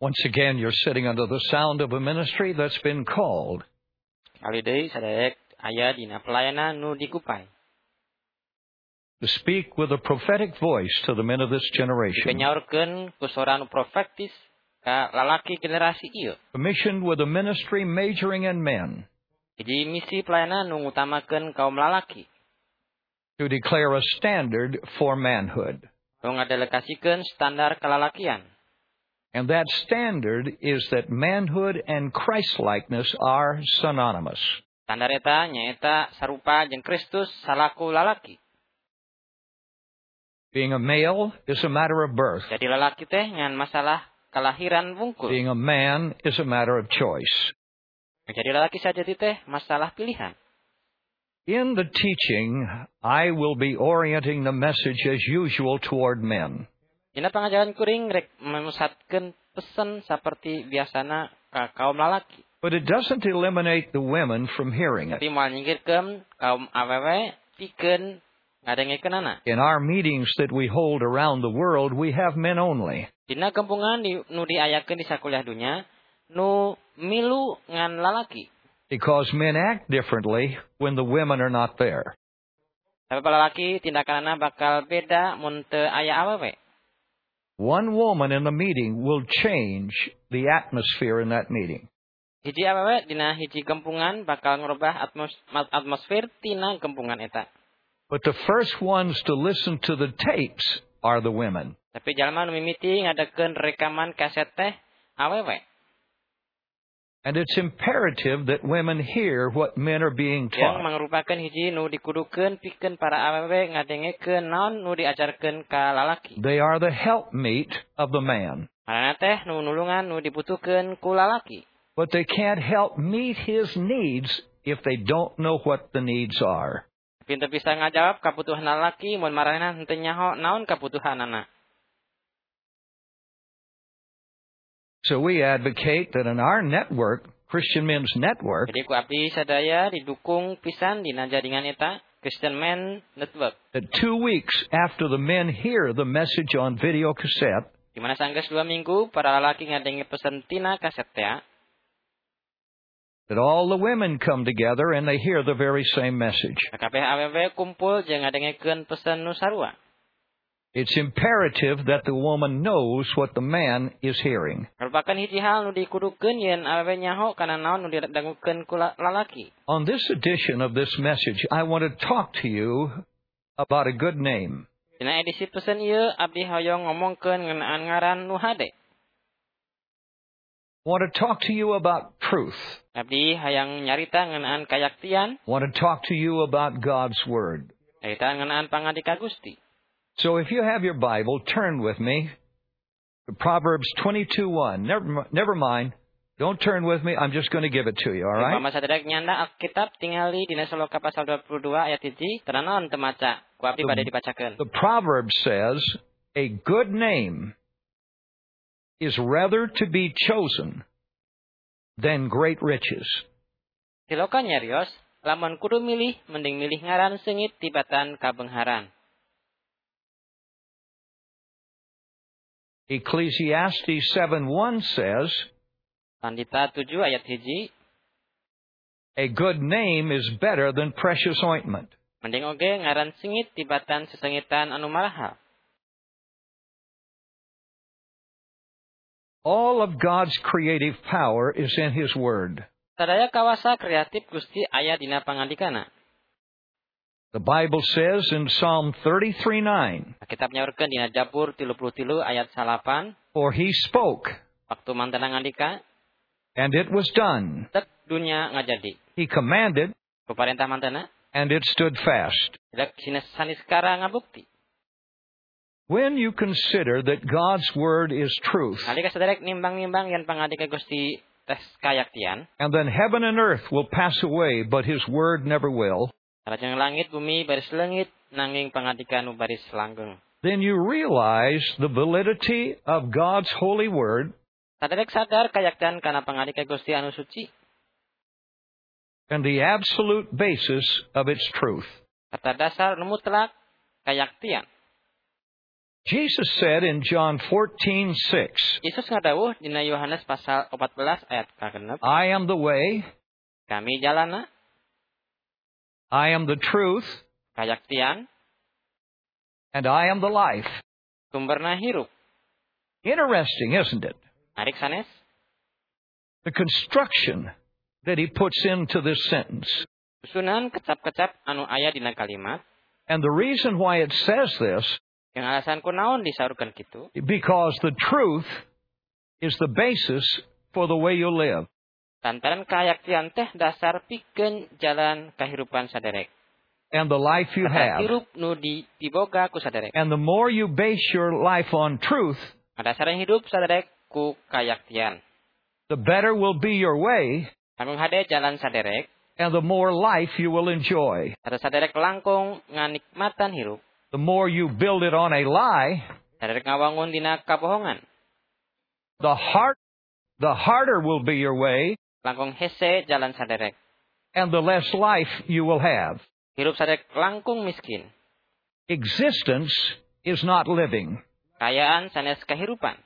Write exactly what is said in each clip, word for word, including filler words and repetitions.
Once again, you're sitting under the sound of a ministry that's been called. Kali deui sadayek aya dina pelayanan nu dikupai. To speak with a prophetic voice to the men of this generation. Dikenyaurkeun ku sora nu profetis ka lalaki generasi ieu. Commissioned with a ministry majoring in men. Hiji misi pelayanan nu ngutamakeun kaum lalaki. To declare a standard for manhood. Nu ngadelegasikeun standar kalalakian. And that standard is that manhood and Christ-likeness are synonymous. Standar eta nyaeta sarupa jeung Kristus salaku lalaki. Being a male is a matter of birth. Jadi lalaki teh ngan masalah kelahiran wungkul. Being a man is a matter of choice. Jadi lalaki sajati teh masalah pilihan. In the teaching, I will be orienting the message as usual toward men. Dina pangajaran kuring rek memusatkeun pesan saperti biasana ka kaum lalaki. But it doesn't eliminate the women from hearing it. Tapi moal nyingkirkeun kaum awewe pikeun ngadengekeunana. In our meetings that we hold around the world, we have men only. Dina kampungan di, nu diayakeun di sakuliah dunya nu milu ngan lalaki. Because men act differently when the women are not there. Tapi lalaki tindakanana bakal beda mun teu aya awewe. One woman in the meeting will change the atmosphere in that meeting. Hiji awewe dina hiji gempungan bakal ngrubah atmos, atmosfer tina gempungan eta. But the first ones to listen to the tapes are the women. Tapi jalma nu mimiti ngadekeun rekaman kaset teh awewe. And it's imperative that women hear what men are being Yang taught. mangrupakeun hiji nu dikudukeun pikeun para awewe ngadengekeun naon nu diajarkeun ka lalaki. They are the helpmeet of the man. Marana teh nu nulungan nu dibutuhkeun ku lalaki. But they can't help meet his needs if they don't know what the needs are. Pintu bisa ngajawab kabutuhan lalaki mun marana henteu nyaho naon kabutuhanana. So we advocate that in our network, Christian Men's Network, Jadi ku abdi sadaya didukung pisan dina jaringan eta Christian Men Network. that two weeks after the men hear the message on video cassette, Di mana sanggeus dua minggu para lalaki ngadenge pesen tina kaset teh. that all the women come together and they hear the very same message. Kabeh awewe kumpul jeung ngadengekeun pesen nu sarua. It's imperative that the woman knows what the man is hearing. Merupakan hiji hal nu dikudukeun yen awewe nyaho kana naon nu didangukeun ku lalaki. On this edition of this message, I want to talk to you about a good name. Dina edisi pesen ieu abdi hoyong ngomongkeun ngeunaan ngaran nu hade. I want to talk to you about truth. Abdi hayang nyarita ngeunaan kayaktian. I want to talk to you about God's Word. Nyarita ngeunaan pangandika Gusti. So if you have your Bible, turn with me to Proverbs twenty-two one. Never, never mind. Don't turn with me. I'm just going to give it to you, all right? Mama sadek nyanda Alkitab tingali dina Saloka pasal dua puluh dua ayat hiji tanaon teu maca. Ku abdi bade dibacakeun. The proverb says, a good name is rather to be chosen than great riches. Siloka nyarios, lamun kudu milih mending milih ngaran seungit tibatan kabeungharan. Ecclesiastes seven one says, Pandita tujuh ayat hiji, a good name is better than precious ointment. mending oge ngaran sengit tibatan sesengitan anu marahal. All of God's creative power is in His Word. Sadaya kawasa kreatif Gusti aya dina pangandikana. The Bible says in Psalm thirty-three nine, Kitab nyaurkeun dina Jabur tilu puluh tilu ayat salapan, for He spoke, waktu mantena ngandika, and it was done. tek dunya ngajadi. He commanded, Ku parentah mantena, and it stood fast. dek sanis kara ngabukti. When you consider that God's Word is truth, Nalika saderek nimbang-nimbang yen pangandika Gusti tes kayaktian, and then heaven and earth will pass away, but His Word never will, Salajeng langit bumi baris leungit nanging pangandika nu baris langgeng. then you realize the validity of God's holy Word Saderek sadar kayaktian kana pangandika Gusti anu suci. and the absolute basis of its truth. Kata dasar nu mutlak kayaktian. Jesus said in John fourteen six, Yesus ngadawuh dina Yohanes pasal empat belas ayat kagenep, I am the way, kami jalana, I am the truth, kayaktian, and I am the life. sumberna hirup. Interesting, isn't it? Arik sanes, The construction that he puts into this sentence. susunan kecap-kecap anu aya dina kalimat, And the reason why it says this, yang alasan kunaon disaurkeun kitu, because the truth is the basis for the way you live. lantaran kayaktian teh dasar pikeun jalan kahirupan saderek. And the life you Kata have. hirup nu di piboga ku saderek. And the more you base your life on truth, Dasar hidup saderek ku kayaktian. the better will be your way, Langkung hade jalan saderek, and the more life you will enjoy. atau saderek langkung nganikmatan hirup. The more you build it on a lie, Saderek ngawangun dina kabohongan. the hard, the harder will be your way, Langkung hese jalan saderek. and the less life you will have. Hirup saderek langkung miskin. Existence is not living. Kayaan sanes kahirupan.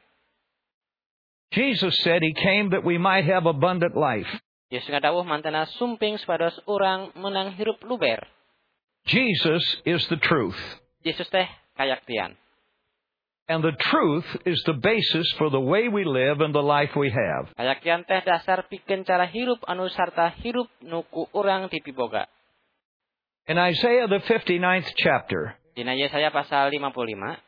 Jesus said he came that we might have abundant life. Yesus ngadawuh mantena sumping supados urang menang hirup luber. Jesus is the truth. Yesus teh kayaktian. And the truth is the basis for the way we live and the life we have. Kayaktian teh dasar pikeun cara hirup anu sarta hirup nuku urang di piboga. In Isaiah the fifty-ninth chapter, Dina Yesaya pasal lima puluh lima,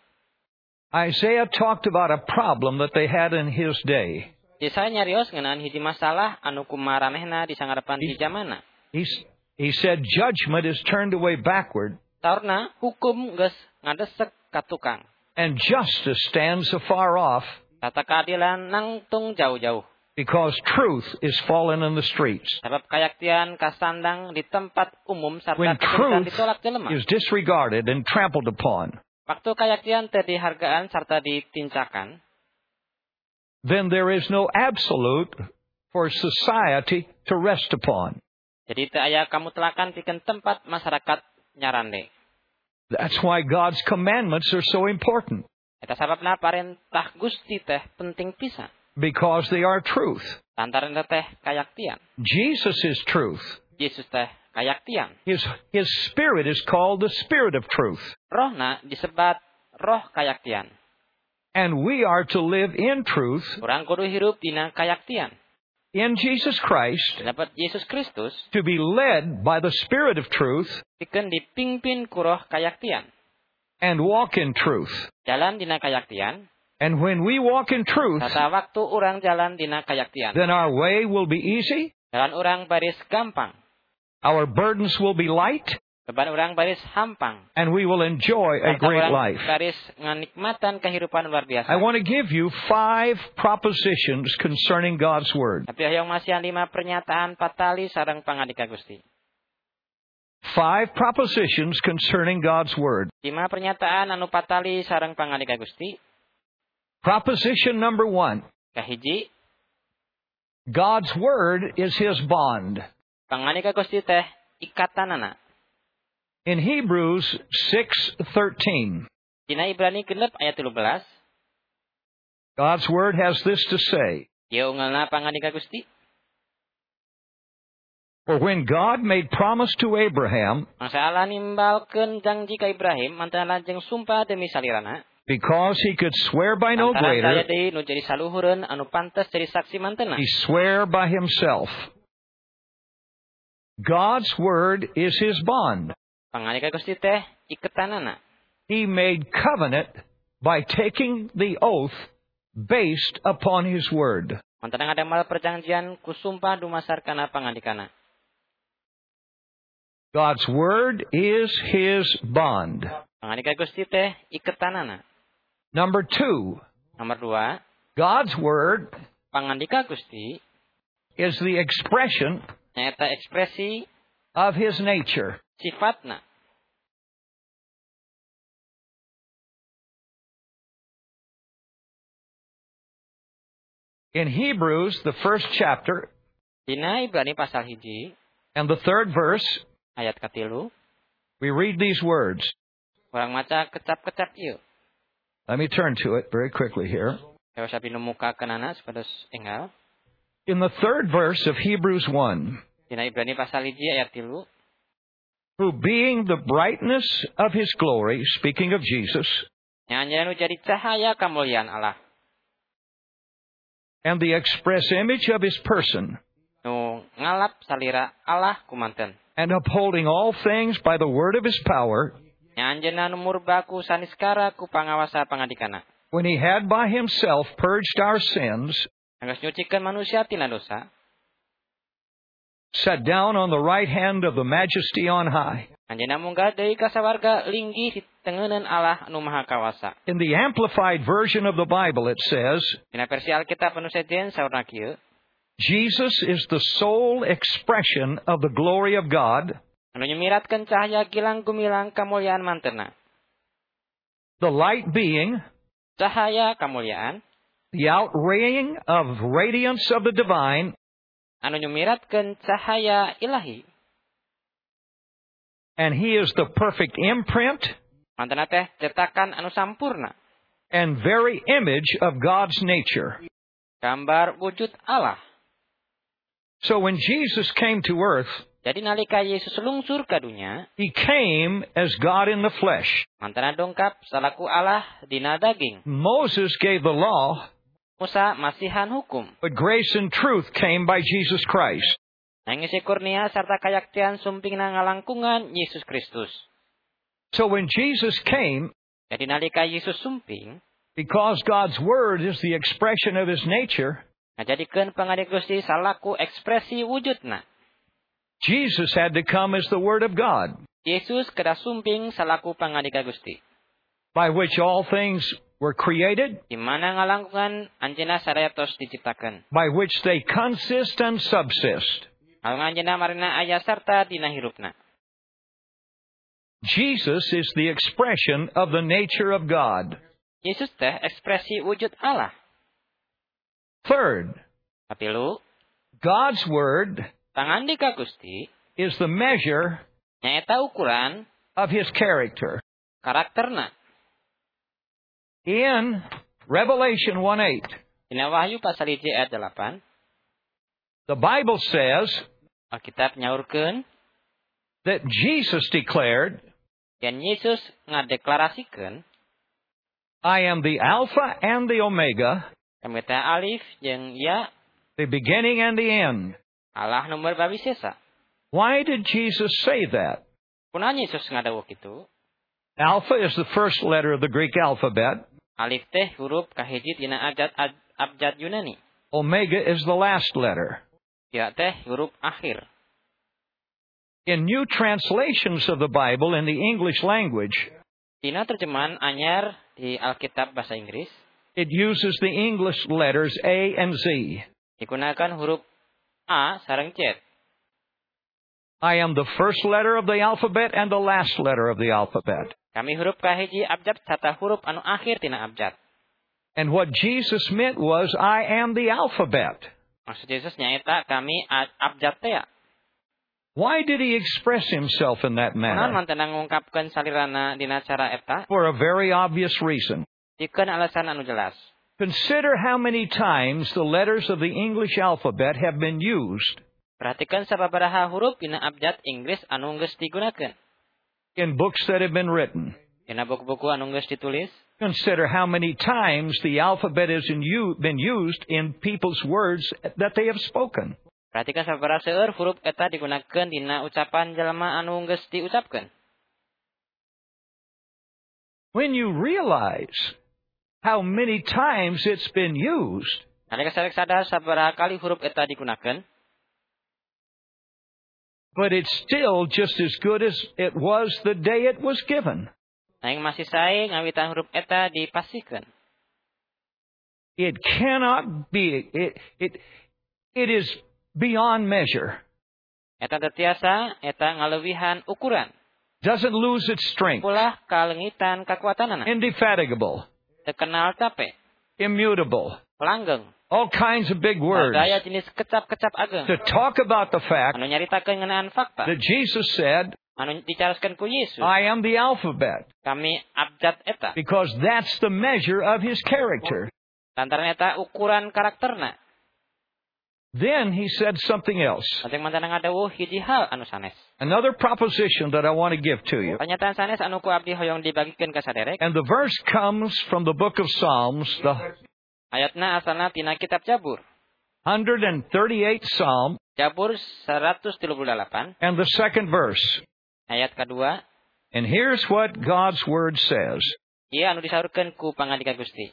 Isaiah talked about a problem that they had in his day. Yesaya nyarios ngeunaan hiji masalah anu kumaranehna di sangarepan di zamanna. He, he said judgment is turned away backward, Taurna hukum geus ngadesek ka tukang. and justice stands afar off, Tata keadilan nangtung jauh-jauh. because truth is fallen in the streets. Sebab kayaktian kasandang di tempat umum sarta When kebenaran truth ditolak jelema. is disregarded and trampled upon, Waktu kayaktian teu dihargaan sarta ditincakan, then there is no absolute for society to rest upon. jadi teu aya kamutlakan pikeun tempat masyarakat nyarande. That's why God's commandments are so important, Eta sababna parentah Gusti teh penting pisan. because they are truth. Lantaran eta teh kayaktian. Jesus is truth. Yesus teh kayaktian. His, his spirit is called the spirit of truth. Rohna disebat roh kayaktian. And we are to live in truth Urang kudu hirup dina kayaktian. in Jesus Christ, Dapat Yesus Kristus to be led by the spirit of truth pikeun dipingpin ku roh kayaktian. and walk in truth. Jalan dina kayaktian. And when we walk in truth, Tata waktu urang jalan dina kayaktian. then our way will be easy, Jalan urang baris gampang. our burdens will be light, Beban urang baris hampang. and we will enjoy a Sarta great urang life. baris nganikmatan kehidupan luar biasa. I want to give you five propositions concerning God's Word. Tapi hayang masihan lima pernyataan patali sareng pangandika Gusti. Five propositions concerning God's Word. Lima pernyataan anu patali sareng pangandika Gusti. Proposition number one. Kahiji, God's Word is His bond. pangandika Gusti teh ikatanana. In Hebrews six thirteen, Dina Ibrani genep ayat tilu belas. God's Word has this to say, Ieu ungelna pangandika Gusti. For when God made promise to Abraham, Mangsa Allah nimbalkeun janji ka Ibrahim mantan lajeng sumpah demi salirana. because He could swear by no Lantaran daya greater, deui nu jadi saluhureun anu pantes jadi saksi mantena. He sware by Himself. God's Word is His bond. Pangandika Gusti teh iketanana. He made covenant by taking the oath based upon His Word. Mantan ngadamel perjanjian ku sumpah dumasarkana pangandikana. God's Word is His bond. Pangandika Gusti teh iketanana. Number two, Nomor dua, God's Word pangandika Gusti is the expression nyaeta ekspresi of His nature. sifatna. In Hebrews, the first chapter Dina Ibrani pasal hiji and the third verse, ayat katilu we read these words. urang maca kecap-kecap ieu. Let me turn to it very quickly here. Saya usah pinumuka kenana supados enggal. In the third verse of Hebrews one, Dina Ibrani pasal hiji ayat tilu. who being the brightness of his glory, speaking of Jesus, Yang jadi cahaya kemuliaan Allah. and the express image of his person, Nu ngalap salira Allah kumanten. and upholding all things by the word of his power, Yang anjeunna nu murba ku saniskara ku pangawasa pangadikana. when he had by himself purged our sins, Anggeus nyucikeun manusia tina dosa. sat down on the right hand of the majesty on high. Anjeunna munggah deui ka sawarga linggih di tengeuneun Allah anu maha kawasa. In the amplified version of the Bible, it says, Dina versi Alkitab anu sejen saurna kieu. Jesus is the sole expression of the glory of God, Anu nyemiratkeun cahaya gilang gumilang kamuliaan mantenna. the light being Cahaya kamuliaan the outraying of radiance of the divine, anu nyemiratkeun cahaya ilahi. and he is the perfect imprint Mantenna teh cetakan anu sampurna. and very image of God's nature. Gambar wujud Allah. So when Jesus came to earth, Jadi nalika Yesus lungsur ka dunya, he came as God in the flesh. mantenna dongkap salaku Allah dina daging. Moses gave the law, Musa masihan hukum. but grace and truth came by Jesus Christ. Nangisi kurnia sarta kayaktian sumpingna ngalangkungan Yesus Kristus. So when Jesus came, Jadi nalika Yesus sumping, because God's word is the expression of his nature, ngajadikeun pangadik Gusti salaku ekspresi wujudna. Jesus had to come as the word of God, Yesus kedah sumping salaku pangadika Gusti. by which all things were created, Di mana ngalangkungan anjeunna sarayatos diciptakeun. by which they consist and subsist. Alung anjeunna marina aya sarta dina hirupna. Jesus is the expression of the nature of God. Yesus teh ekspresi wujud Allah. Third, Kapilu, God's word pangandika Gusti is the measure nyaeta ukuran of his character. karakterna. In Revelation one eight, Dina Wahyu pasal hiji ayat delapan, the Bible says Alkitab nyaurkeun that Jesus declared, yen Yesus ngadeklarasikeun I am the Alpha and the Omega, kami teh alif jeung ya the beginning and the end. Allah nomor babisesa. Why did Jesus say that? Kunaon Yesus ngadawuh kitu? Alpha is the first letter of the Greek alphabet. Alif teh huruf kahiji tina abjad abjad Yunani. Omega is the last letter. Ya teh huruf akhir. In new translations of the Bible in the English language, Dina terjemahan anyar di Alkitab bahasa Inggris it uses the English letters A and Z. digunakan huruf A sareng Z. I am the first letter of the alphabet and the last letter of the alphabet. Kami huruf kahiji abjad serta huruf anu akhir tina abjad. And what Jesus meant was, I am the alphabet. Maksud Yesus nyaeta kami abjad teh. Why did he express himself in that Kunaon manner? manten ngungkapkeun salirana dina cara eta? For a very obvious reason. Dikeun alasan anu jelas. Consider how many times the letters of the English alphabet have been used Perhatikan sababaraha huruf dina abjad Inggris anu geus digunakeun. in books that have been written. Dina buku-buku anu geus ditulis. Consider how many times the alphabet has in u- been used in people's words that they have spoken. Perhatikan sababaraha seueur huruf eta digunakeun dina ucapan jelema anu geus diucapkeun. When you realize how many times it's been used, Nalika sareng sadar sabaraha kali huruf eta digunakeun, but it's still just as good as it was the day it was given. nanging masih sae ngawitan huruf eta dipasikeun. It cannot be, it, it, it is beyond measure. Eta tetiasa eta ngalewihan ukuran. Doesn't lose its strength. Ulah kalengitan kakuatanana. Indefatigable. Terkenal capek, Immutable. langgeng. All kinds of big words. Daya jenis kecap-kecap ageng. To talk about the fact Anu nyaritakeun ngeunaan fakta. that Jesus said, anu dicaroskeun ku Yesus. I am the alphabet. Kami abjad eta. Because that's the measure of his character. Lantaran eta ukuran karakterna. Then he said something else. Lajeng mantena ngadawuh hiji hal anu sanes. Another proposition that I want to give to you. Pernyataan sanes anu ku abdi hoyong dibagikeun ka saderek. And the verse comes from the book of Psalms, the Ayatna asalna tina kitab Jabur. one hundred thirty-eighth Psalm. Jabur seratus tilu puluh delapan. And the second verse. Ayat kedua. And here's what God's word says. Ieu anu disaurkeun ku pangandika Gusti.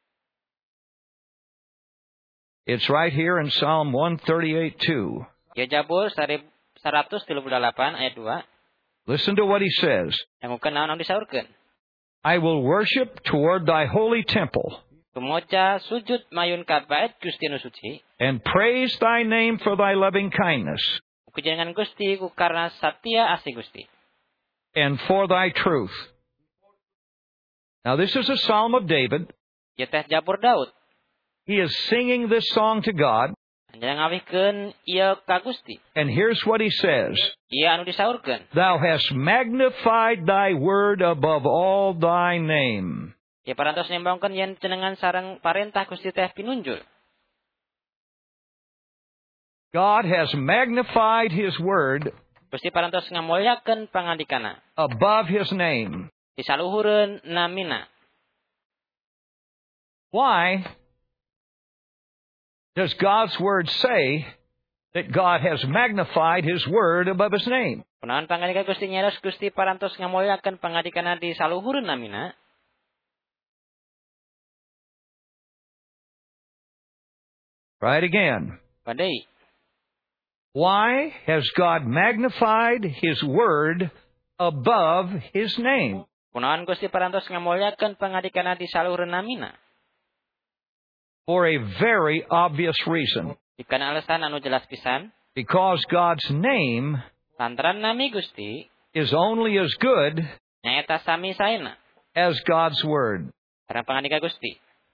It's right here in Psalm one thirty-eight two. Ieu Jabur seratus tilu puluh delapan ayat dua. Listen to what he says. Dangukeun naon anu disaurkeun. I will worship toward thy holy temple. Tumoca sujud mayun ka bait Gusti anu suci. And praise thy name for thy loving kindness. Pujian Gusti ku karna satia asih Gusti. And for thy truth. Now this is a psalm of David. Ieu teh Jabur Daud. He is singing this song to God. Anjeun ngawihkeun ieu ka Gusti. And here's what he says. Ieu anu disaurkeun. Thou hast magnified thy word above all thy name. Ieu parantos nembangkeun yen cenengan sareng parentah Gusti teh pinunjul. God has magnified his word Gusti parantos ngamulyakeun pangandikana above his name. di saluhureun namina. Why does God's word say that God has magnified his word above his name? Kunaon pangandika Gusti nyaros Gusti parantos ngamulyakeun pangandikana di saluhureun namina? Right again. Padai. Why has God magnified his word above his name? Kunaon Gusti parantos ngamulyakeun pangandikana di saluhureun namina? For a very obvious reason. Dikana alasan anu jelas pisan. Because God's name Lantaran nami Gusti is only as good nyaeta sami saena as God's word. sareng pangandika Gusti.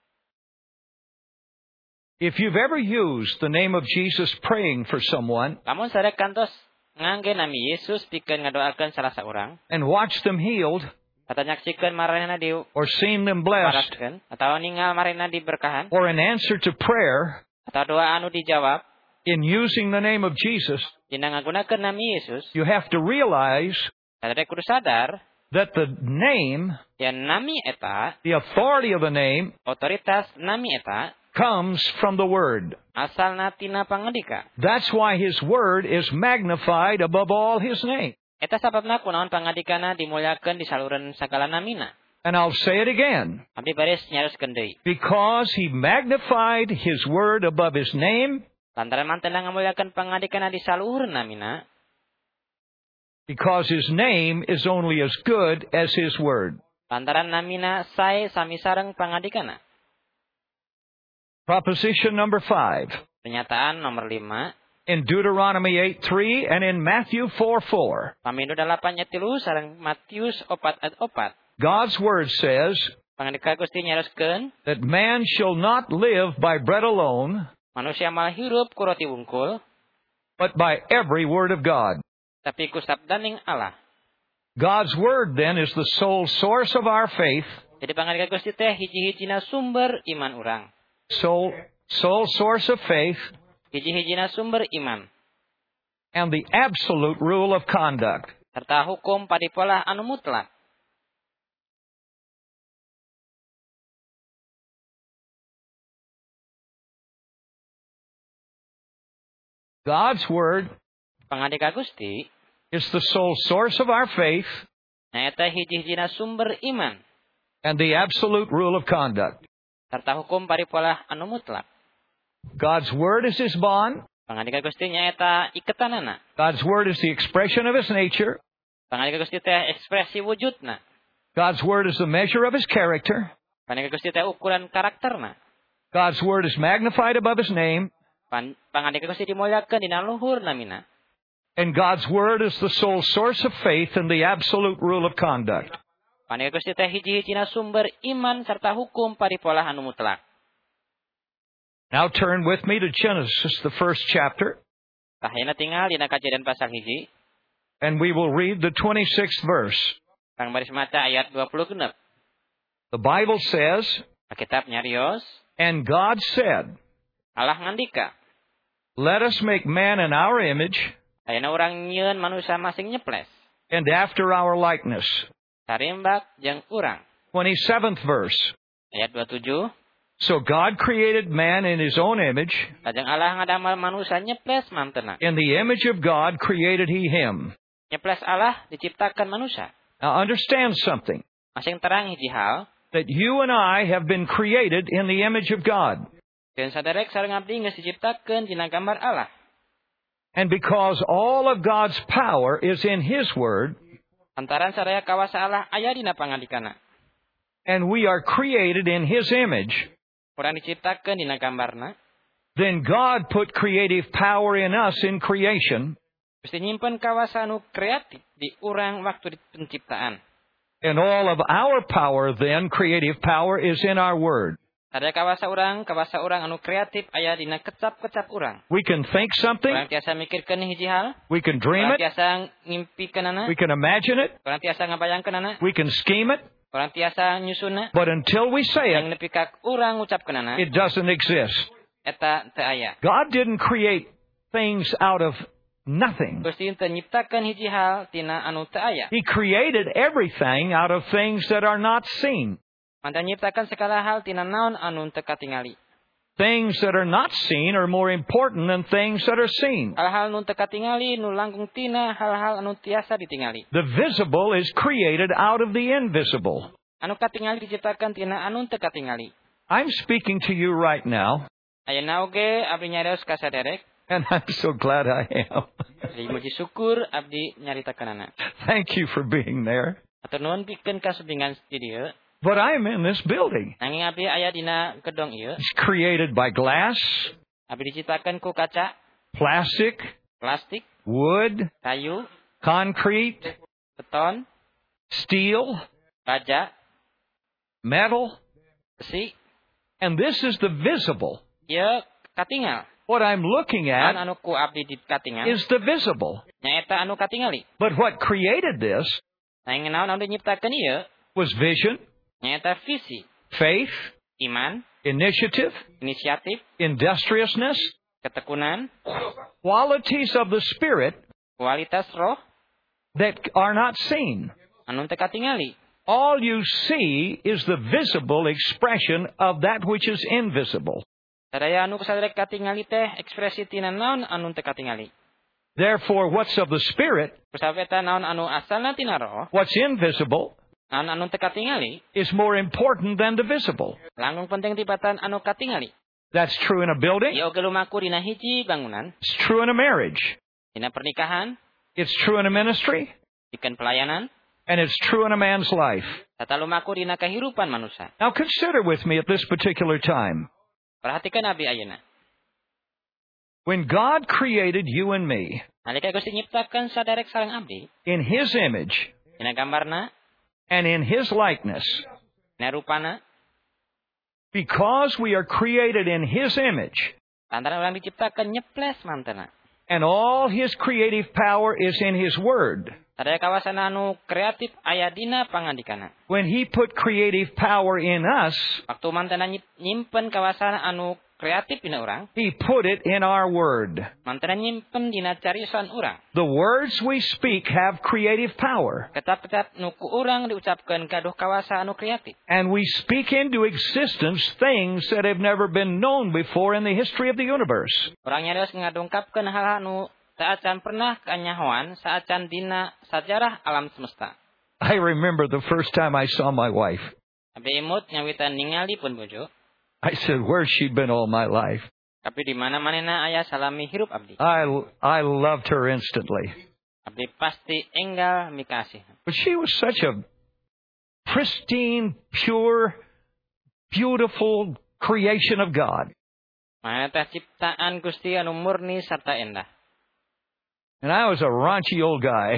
If you've ever used the name of Jesus praying for someone Lamun sadek kantos ngangge nami Yesus pikeun ngadoakeun salah saurang and watched them healed atau nyaksikeun maranehna di or seen them blessed paraskeun atau ningal maranehna diberkahan or an answer to prayer atau doa anu dijawab in using the name of Jesus, dina ngagunakeun nami Yesus, you have to realize sadek kudu sadar that the name, yen nami eta, the authority of the name, otoritas nami eta comes from the Word. asalna tina pangandika. That's why His Word is magnified above all His name. Eta sababna kunaon pangandikana dimulyakeun di salureun sagala namina. And I'll say it again. Abdi baris nyaroskeun deui. Because He magnified His Word above His name, Lantaran mantena ngamulyakeun pangandikana di saluhureun namina, because His name is only as good as His Word. lantaran namina sae sami sareng pangandikana. Proposition number five. Pernyataan nomor lima. In Deuteronomy eight three and in Matthew four four. Pamindo dalapan ayat tilu sareng Matius opat ayat opat. God's Word says Pangandika Gusti nyaroskeun that man shall not live by bread alone, manusia malah hirup ku roti wungkul, but by every word of God. tapi ku sabdaning Allah. God's Word then is the sole source of our faith, Jadi pangandika Gusti teh hiji-hijina sumber iman urang. sole, sole source of faith, Hiji-hijina sumber iman. and the absolute rule of conduct. Serta hukum padipolah anu mutlak. God's Word Pangandika Gusti is the sole source of our faith nyaeta hiji-hijina sumber iman. and the absolute rule of conduct. Serta hukum padipolah anu mutlak. God's Word is His bond. Pangandika Gusti nyaeta iketanana. God's Word is the expression of His nature. Pangandika Gusti teh ekspresi wujudna. God's Word is the measure of His character. Pangandika Gusti teh ukuran karakterna. God's Word is magnified above His name. Pan, pangandika Gusti dimulyakeun dina luhur namina. And God's Word is the sole source of faith and the absolute rule of conduct. Pangandika Gusti teh hiji-hijina sumber iman serta hukum padipolah anu mutlak. Now turn with me to Genesis, the first chapter. Tahayana tinggal dina Kajadian pasal hiji. And we will read the twenty-sixth verse. Kang baris maca ayat dua puluh genep. The Bible says, Alkitab nyarios, and God said, Allah ngandika, let us make man in our image ayeuna urang nyieun manusia masing nyeples, and after our likeness. Tarimbak jeung urang. twenty-seventh verse. Ayat dua puluh tujuh. So God created man in his own image. Lajeng Allah ngadamel manusia nyeples mantena. In the image of God created he him. Nyeples Allah diciptakan manusia. Now understand something. Masing terang hiji hal. That you and I have been created in the image of God. Dan saderek sareng abdi geus diciptakeun dina gambar Allah. And because all of God's power is in his word. Antaran saraya kawasa Allah aya dina pangandikana. And we are created in his image. Urang diciptakeun dina gambarna. Then God put creative power in us in creation. Mesti nyimpen kawasa anu kreatif di urang waktu di penciptaan. And all of our power then, creative power, is in our word. Ada kawasa urang, kawasa urang anu kreatif aya dina kecap-kecap urang. We can think something. Urang tiasa mikirkeun hiji hal. We can dream Urang it. tiasa ngimpikeunana. We can imagine it. Urang tiasa ngabayangkeunana. We can scheme it. Urang tiasa nyusunna. But until we say Yang it, nepi ka urang ngucapkeunana, it doesn't exist. eta teu aya. God didn't create things out of nothing. Gusti teu nyiptakeun hiji hal tina anu teu aya. He created everything out of things that are not seen. Manta nyiptakeun segala hal tina naon anu teu katingali. Things that are not seen are more important than things that are seen. Hal-hal nu teu katingali nu langkung tina hal-hal anu tiasa ditingali. The visible is created out of the invisible. Anu katingali diciptakeun tina anu teu katingali. I'm speaking to you right now. Ayeuna oge abdi nyarios ka saderek. And I'm so glad I am. Jadi muji syukur abdi nyaritakeunana. Thank you for being there. Atur nuhun pikeun kasubingan di dieu. But I'm in this building. Nanging abdi aya dina gedong ieu. It's created by glass, Abdi diciptakeun ku kaca, plastic, plastik, wood, kayu, concrete, beton, steel, baja, metal. besi. And this is the visible. Ieu katingal. What I'm looking An at anu ku abdi di katingal. is the visible. Nyaeta anu katingali. But what created this Nanging naon anu nyiptakeun ieu? was vision, Nyaeta visi, faith, iman, initiative, inisiatif, industriousness, ketekunan, qualities of the Spirit kualitas roh that are not seen. anu teu katingali. All you see is the visible expression of that which is invisible. Sadaya anu saderek katingali teh ekspresi tina naon anu teu katingali. Therefore, what's of the Spirit, Kusabab eta naon anu asalna tina roh, what's invisible, naon anu teu katingali, is more important than the visible. langkung penting tibatan anu katingali. That's true in a building. Ieu oge lumaku dina hiji bangunan, It's true in a marriage. dina pernikahan, It's true in a ministry. dikeun pelayanan, And it's true in a man's life. tata lumaku dina kahirupan manusia. Now consider with me at this particular time. Perhatikan abdi ayeuna. When God created you and me Nalika Gusti nyiptakeun saderek sareng abdi, in His image dina gambarna, and in His likeness, dina rupana, because we are created in His image, lantaran urang diciptakeun nyeples mantena. and all His creative power is in His Word, Sadaya kawasan anu kreatif aya dina pangandikana. when He put creative power in us, Waktu mantena nyimpen kawasan anu kreatif dina urang, He put it in our Word. mantena nyimpen dina cariyosan urang. The words we speak have creative power. Ketap-ketap nu ku urang diucapkeun kaduh kawasa anu kreatif. And we speak into existence things that have never been known before in the history of the universe. Urang nyarios ngadongkapkeun hal-hal nu teu acan pernah kanyahoan saacan dina sajarah alam semesta. I remember the first time I saw my wife. Abdi imut nyawitan ningali pun bojo. I said, where's she been all my life? Tapi di mana manehna aya salami hirup abdi. I, I loved her instantly. Abdi pasti enggal mikasih. But she was such a pristine, pure, beautiful creation of God. Manehna teh ciptaan Gusti anu murni sarta endah. And I was a raunchy old guy.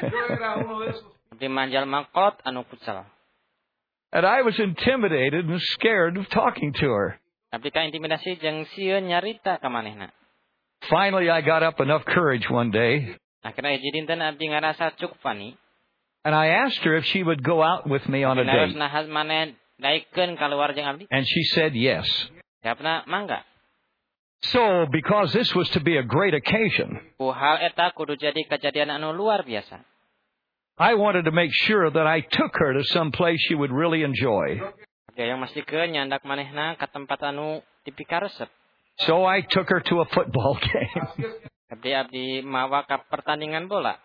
Abdi manjal mangkot anu kucal. And I was intimidated and scared of talking to her. Abdi ka intimidasi jeung sieun nyarita ka manehna. Finally, I got up enough courage one day Akhirnya hiji dinten abdi ngarasa cukup fani. And I asked her if she would go out with me on a Narus date. nahas maneh daikeun kaluar jeung abdi. And she said yes. Jawabna mangga. So, because this was to be a great occasion, Ku hal eta kudu jadi kejadian anu luar biasa. I wanted to make sure that I took her to some place she would really enjoy. Abdi yang mastikeun nyandak manehna ka tempat anu dipikaresep. So I took her to a football game. Abdi abdi mawa ka pertandingan bola.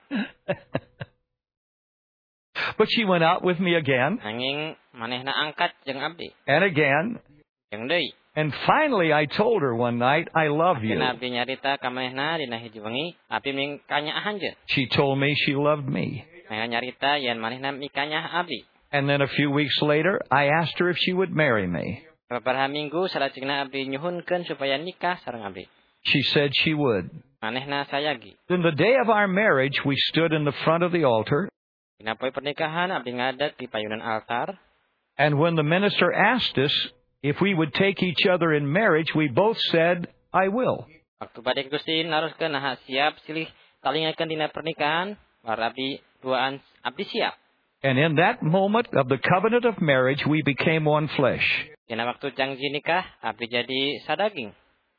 But she went out with me again. Nanging manehna angkat jeung abdi. And again. Jeung deui. And finally I told her one night, I love you. Akhirna abdi nyarita ka manehna dina hiji wengi, abdi mingkanya hanjeun. She told me she loved me. Manehna nyarita yen manehna mikanya abdi. And then a few weeks later, I asked her if she would marry me. Beberapa minggu salajengna abdi nyuhunkeun supaya nikah sareng abdi. She said she would. Manehna sayagi. Then the day of our marriage, we stood in the front of the altar. Dina poe pernikahan abdi ngadeg di payunan altar. And when the minister asked us if we would take each other in marriage, we both said, I will. Waktu bade Gusti naruskeun naha siap silih talingakeun dina pernikahan, war abdi duaan abdi siap. And in that moment of the covenant of marriage, we became one flesh. Dina waktu janji nikah, abdi jadi sadaging.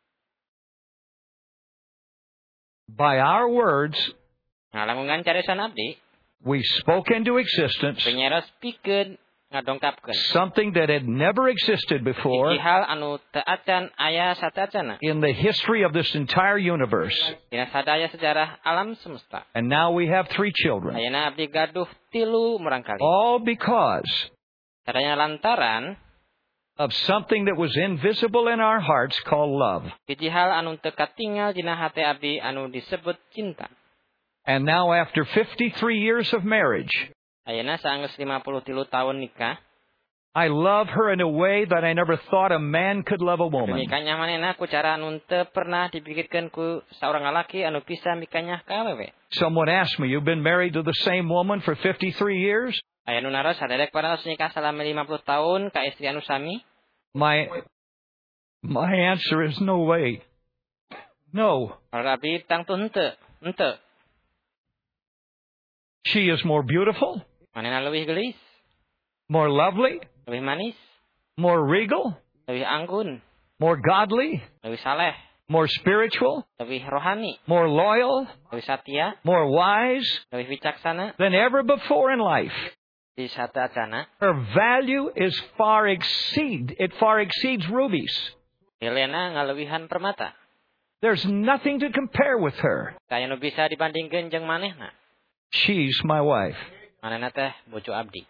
By our words, Ngalangungan carisan abdi, we spoke into existence penyeros pikeun ngadongkapkeun something that had never existed before hiji hal anu teu acan aya sateuacanna in the history of this entire universe. dina sadaya sejarah alam semesta. And now we have three children. Ayeuna abdi gaduh tilu murangkali. All because Sadaya lantaran of something that was invisible in our hearts called love. hiji hal anu teu katingal dina hate abdi anu disebut cinta. And now after fifty-three years of marriage, Ayeuna saanggeus lima puluh tilu tahun nikah, I love her in a way that I never thought a man could love a woman. mikanya manehna ku cara anu teu pernah dipikirkeun ku saurang lalaki anu bisa mikanya ka awewe. Someone asked me, you've been married to the same woman for fifty-three years? Aya nu naros sadedek parantos nikah salama lima puluh tahun ka istri anu sami? My, my answer is no way. No. Para abdi tangtu henteu, henteu. She is more beautiful, Manehna leuwih geulis, more lovely, leuwih manis, more regal, leuwih anggun, more godly, leuwih saleh, more spiritual, leuwih rohani, more loyal, leuwih satia, more wise leuwih wicaksana than ever before in life. di sateuacanna. Her value is far exceed, it far exceeds rubies. Helena ngaleuwihan permata. There's nothing to compare with her. Kaya nu bisa dibandingkeun jeung manehna. She's my wife. Manehna teh bojo abdi.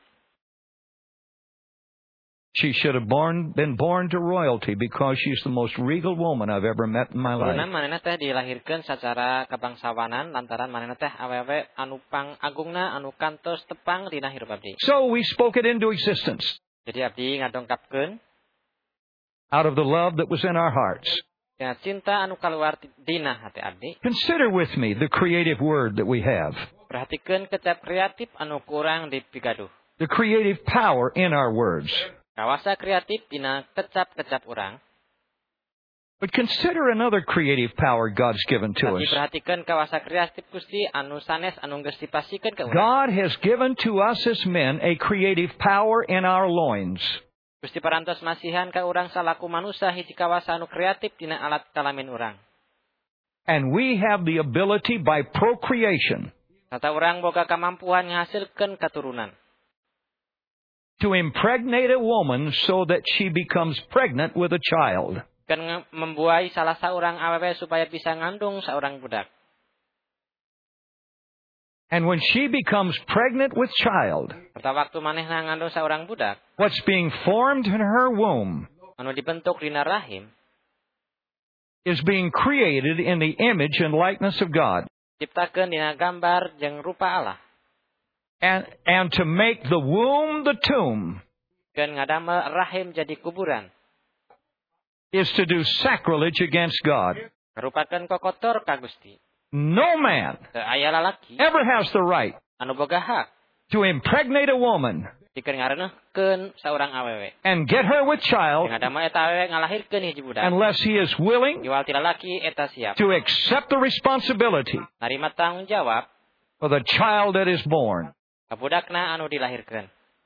She should have born, been born to royalty because she's the most regal woman I've ever met in my life. Kunaon manehna teh dilahirkeun sacara kabangsawanan lantaran manehna teh awewe anu pangagungna anu kantos tepang dina hirup abdi. So we spoke it into existence Jadi abdi ngadongkapkeun out of the love that was in our hearts. dina cinta anu kaluar dina hati abdi. Consider with me the creative word that we have. Perhatikeun kecap kreatif anu kurang dipigaduh. The creative power in our words. Kawasa kreatif dina kecap-kecap urang. But consider another creative power God's given to Tapi us. perhatikeun kawasa kreatif Gusti anu sanes anu geus dipasikeun ka urang. God has given to us as men a creative power in our loins. Gusti parantos masihan ka urang salaku manusia hiji kawasa anu kreatif dina alat kalamin urang. And we have the ability by procreation Kata urang boga kamampuan ngahasilkeun katurunan. to impregnate a woman so that she becomes pregnant with a child. Kan membuai salah saurang awewe supaya bisa ngandung saurang budak. And when she becomes pregnant with child, Serta waktu manehna ngandung saurang budak, what's being formed in her womb anu dibentuk dina rahim, is being created in the image and likeness of God. ciptakeun dina gambar jeung rupa Allah. And, and to make the womb the tomb Keun ngadamel rahim jadi kuburan. is to do sacrilege against God. Ngarupakeun kokotor ka Gusti. No man Teu aya lalaki ever has the right anu boga hak to impregnate a woman Dikeun ngareuneuhkeun saurang awewe. and get her with child Dengan damel eta awewe ngalahirkeun hiji budak. unless he is willing Jual ti lalaki eta siap. to accept the responsibility Narima tanggung jawab for the child that is born. ka budakna anu dilahirkeun.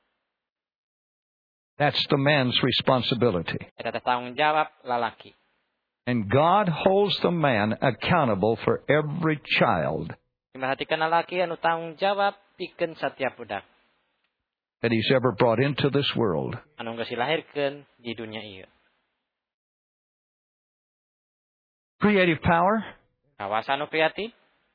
That's the man's responsibility. Eta teh tanggung jawab lalaki. And God holds the man accountable for every child Diperhatikan lalaki anu tanggung jawab pikeun setiap budak that he's ever brought into this world. anu geus dilahirkeun di dunia ieu. Creative power. Kawasan anu kreatif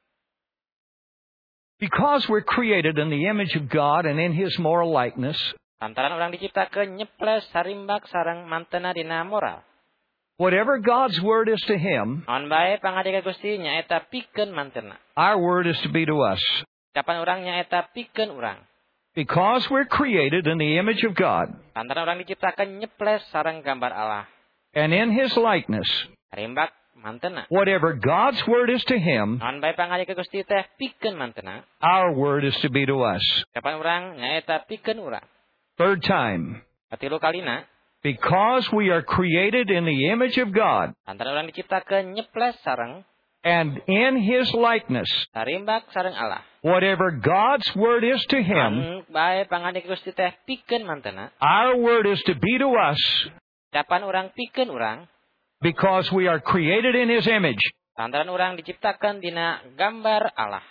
Because we're created in the image of God and in His moral likeness, lantaran urang diciptakeun nyeples sarimbak sareng mantena dina moral. whatever God's word is to Him, Naon bae pangadi ka Gusti nyaeta pikeun mantena. our word is to be to us. Kapan urang nyaeta pikeun urang. Because we're created in the image of God Lantaran urang diciptakeun nyeples sareng gambar Allah. and in His likeness, Sarimbak mantena. whatever God's word is to Him, Naon bae pangadi ka Gusti teh pikeun mantena. our word is to be to us. Kapan urang nyaeta pikeun urang. Third time. Katilu kalina, Because we are created in the image of God lantaran urang diciptakeun nyeples sareng and in His likeness, sarimbak sareng Allah. whatever God's word is to Him, Anu bae pangadi ka Gusti teh pikeun mantena. our word is to be to us Kapan urang pikeun urang, because we are created in His image. lantaran urang diciptakeun dina gambar Allah.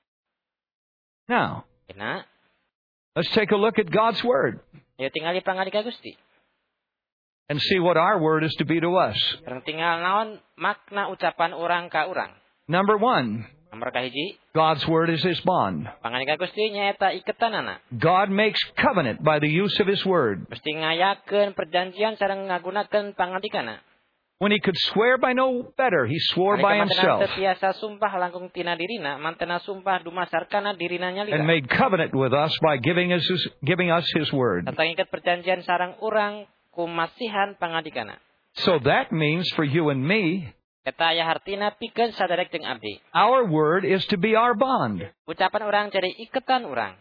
Now, Dina, let's take a look at God's word ayo tingali pangadi ka Gusti. and see what our word is to be to us. Urang tinggal naon makna ucapan urang ka urang. Number one, Nomor kahiji, God's word is His bond. pangadi ka Gusti nyaeta iketanana. God makes covenant by the use of His word. Gusti ngayakeun perjanjian sareng ngagunakeun pangadikana. When He could swear by no better, He swore by Himself Tetiasa sumpah langkung tina dirina, mantena sumpah dumasarkana dirina and nyalira. made covenant with us by giving us His, giving us His word. Tentang ikat perjanjian sareng urang kumasihan pangadikana. So that means for you and me, Eta aya hartina pikeun saderek jeung abdi. our word is to be our bond. Ucapan urang jadi iketan urang.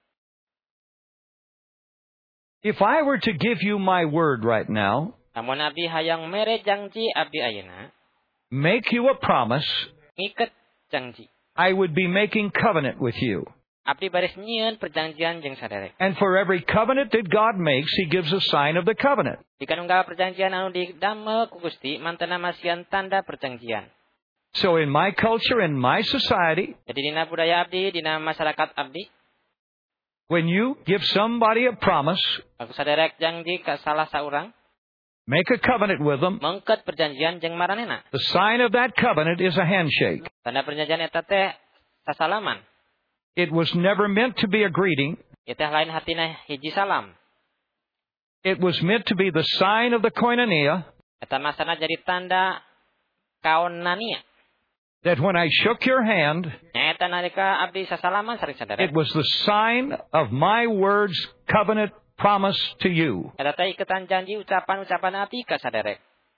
If I were to give you my word right now, Namun abdi hayang mere janji abdi ayeuna, make you a promise, ngiket janji. I would be making covenant with you. Abdi baris nyieun perjanjian jeung saderek. And for every covenant that God makes, He gives a sign of the covenant. Jika nunggal perjanjian anu didamel ku Gusti, mantena masihan tanda perjanjian. So in my culture, in my society, Jadi dina budaya abdi, dina masyarakat abdi, when you give somebody a promise, aku saderek janji ka salah saurang, make a covenant with them, mengket perjanjian jeung maranena. the sign of that covenant is a handshake. Tanda perjanjian eta teh sasalaman. It was never meant to be a greeting. Itu lain hatina hiji salam. It was meant to be the sign of the koinonia, Eta masana jadi tanda kaonania. that when I shook your hand, Nyaeta nalika abdi sasalaman sareng saderek. it was the sign of my words, covenant, promise to you. Eta teh iketan janji ucapan-ucapan abdi ka saderek.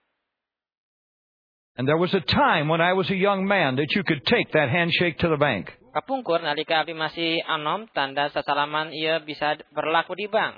And there was a time when I was a young man that you could take that handshake to the bank. Kapungkur nalika abdi masih anom, tanda sasalaman ieu bisa berlaku di bank.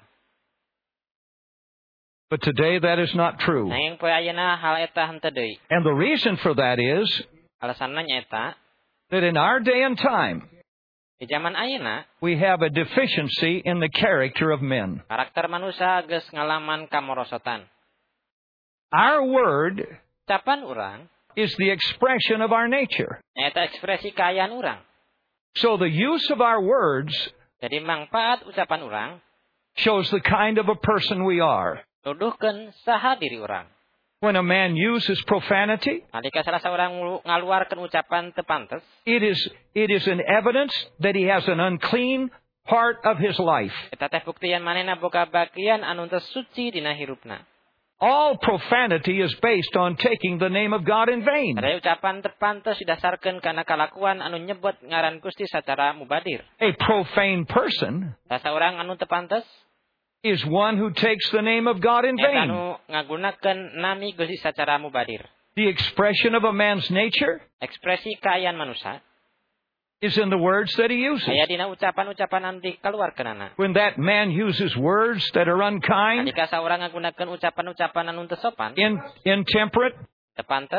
But today that is not true. Nanging poe ayeuna hal eta henteu deui. And the reason for that is Alasanna nyaeta that in our day and time, di zaman ayeuna we have a deficiency in the character of men. karakter manusia geus ngalaman kamorosotan. Our word Ucapan urang is the expression of our nature. nyaeta ekspresi kaayaan urang. So the use of our words Jadi mangpaat ucapan urang shows the kind of a person we are. nuduhkeun saha diri urang. When a man uses profanity, Nalika salah seorang ngaluarkeun ucapan teu pantes, it is, it is an evidence that he has an unclean part of his life. eta teh buktian manehna boga bagian anu teu suci dina hirupna. All profanity is based on taking the name of God in vain. Ada ucapan teu pantes didasarkeun kana kalakuan anu nyebut ngaran Gusti sacara mubadir. A profane person Da seorang anu teu pantes is one who takes the name of God in eta vain. anu ngagunakeun nami Gusti sacara mubadir. The expression of a man's nature Ekspresi kaayaan manusia is in the words that he uses. Aya dina ucapan-ucapan anu dikeluarkeunana. When that man uses words that are unkind, Jika saurang ngagunakeun ucapan-ucapan anu teu sopan, in, intemperate, teu pantes,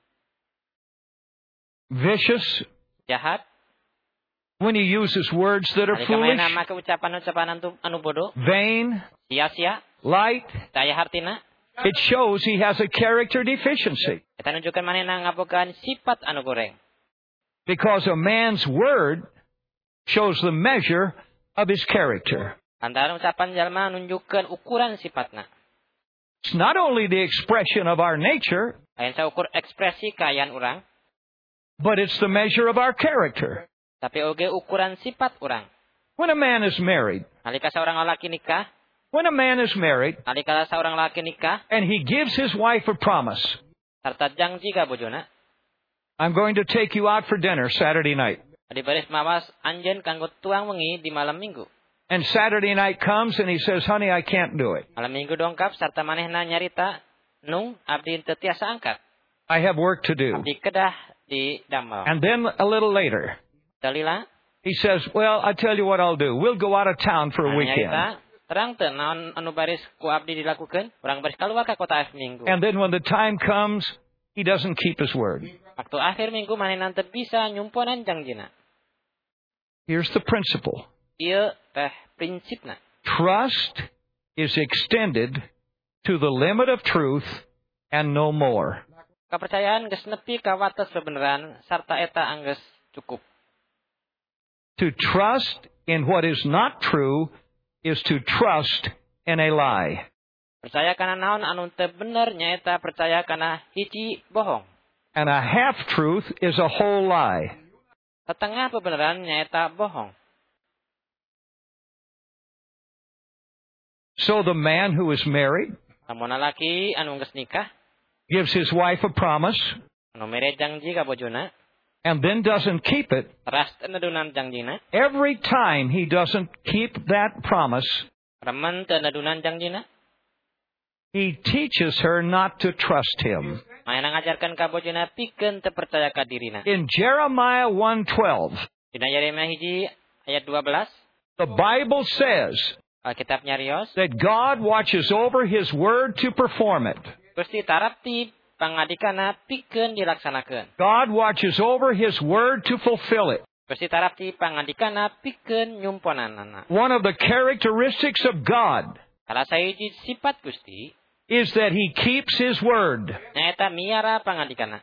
vicious, jahat, when he uses words that are jika foolish, maena make ucapan-ucapan anu anu bodoh, vain, sia-sia, light, taya hartina, it shows he has a character deficiency. eta nunjukkeun manehna ngabogaan sifat anu goreng. Because a man's word shows the measure of his character. Antara ucapan jalma nunjukkeun ukuran sifatna. It's not only the expression of our nature, Lain saukur ekspresi kaayaan urang, but it's the measure of our character. tapi oge ukuran sifat urang. When a man is married, Nalika saurang lalaki nikah, when a man is married, nalika saurang lalaki nikah, and he gives his wife a promise, sarta janji ka bojona, I'm going to take you out for dinner Saturday night. adi baris mawas anjeun kanggo tuang wengi di malam minggu. And Saturday night comes and he says, honey, I can't do it. Malam minggu dongkap sarta manehna nyarita, "Nung, abdi teu tiasa angkat. I have work to do. Abdi kedah di damel." And then a little later, Dalila, he says, well, I'll tell you what I'll do. We'll go out of town for a weekend. nyarita, terang teu naon anu baris ku abdi dilakukeun, urang baris kaluar ka kota akhir minggu. And then when the time comes, he doesn't keep his word. Waktu akhir minggu manehna teu bisa nyumponan janjina. Here's the principle. Ieu teh prinsipna. Trust is extended to the limit of truth and no more. Kepercayaan geus nepi ka wates kebenaran sarta eta anggeus cukup. To trust in what is not true is to trust in a lie. Percaya kana naon anu teu bener nyaeta percaya kana hiji bohong. And a half-truth is a whole lie. Setengah kebenaran nyaeta bohong. So the man who is married Lamun lalaki anu geus nikah, gives his wife a promise anu mere janji ka bojona, and then doesn't keep it. teras teu nadunan janjina, Every time he doesn't keep that promise, remen teu nadunan janjina, he teaches her not to trust him. maena ngajarkeun ka bojona pikeun teu percaya ka dirina. In Jeremiah one twelve, Dina Yeremia hiji ayat dua belas, the Bible says Alkitab nyarios, that God watches over his word to perform it. Gusti tarapti pangadikana pikeun dilaksanakeun. God watches over his word to fulfill it. Gusti tarapti pangadikana pikeun nyumponanana. One of the characteristics of God Salah sahiji sifat Gusti is that he keeps his word. nyaeta miara pangadikana.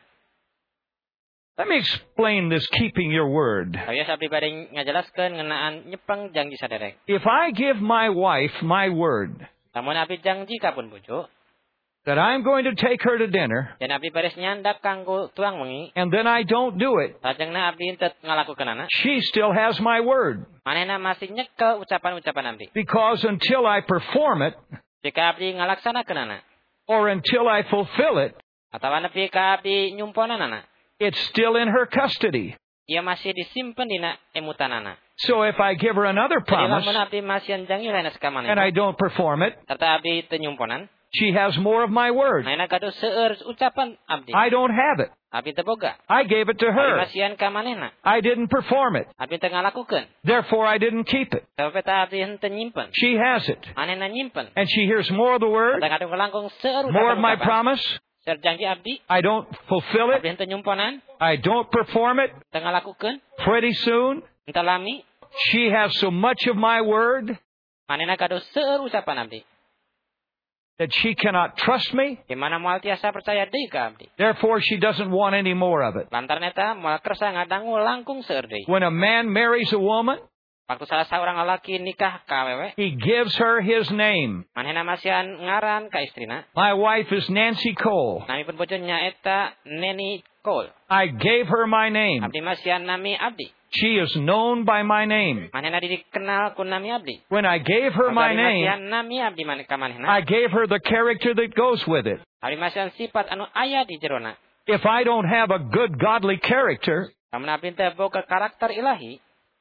Let me explain this keeping your word. Saya abdi bade ngajelaskeun ngeunaan nyepeng janji saderek. If I give my wife my word Lamun abdi janji ka pun bojo, that I'm going to take her to dinner, dan abdi baris nyandak kanggo tuang wengi, and then I don't do it, lajengna abdi teu ngalakukeunana, she still has my word. manehna masih nyekel ucapan-ucapan abdi. Because until I perform it, Jika abdi ngalaksanakeunana, or until I fulfill it, atawa nepi ka abdi nyumponanana, it's still in her custody. ia masih disimpen dina emutanana. So if I give her another Jadi promise, lamun abdi masih janji lain ka and manehna, I don't perform it, serta abdi teu nyumponan, she has more of my word. manehna kadu seueur ucapan abdi. I don't have it. Abdi teu boga. I gave it to Abdi her. masihan ka manehna. I didn't perform it. Abdi teu ngalakukeun. Therefore, I didn't keep it. Sebab eta abdi henteu nyimpen. She has it. Manehna nyimpen. And she hears more of the word, Kadang kadang langkung seueur more of my ucapan-ucapan. promise. Seueur janji abdi, I don't fulfill abdi it. henteu nyumponan, I don't perform it. teu ngalakukeun, Pretty soon, henteu lami, she has so much of my word manehna kadu seueur ucapan abdi. that she cannot trust me. Di mana moal tiasa percaya deui ka abdi. Therefore, she doesn't want any more of it. Lantaran eta moal kersa ngadangu langkung seueur deui. When a man marries a woman, Waktu salah seorang lelaki nikah ka awewe, he gives her his name. manehna masihan ngaran ka istrina. My wife is Nancy Cole. Namipun bojonya eta Neni Cole. I gave her my name. Abdi masihan nami abdi. She is known by my name. Manehna dikenal ku nami abdi. When I gave her my Abdi name, masihan nami abdi man ka manehna. I gave her the character that goes with it. Abdi masihan sifat anu aya di jerona. If I don't have a good godly character, Lamun abdi teu boga karakter ilahi,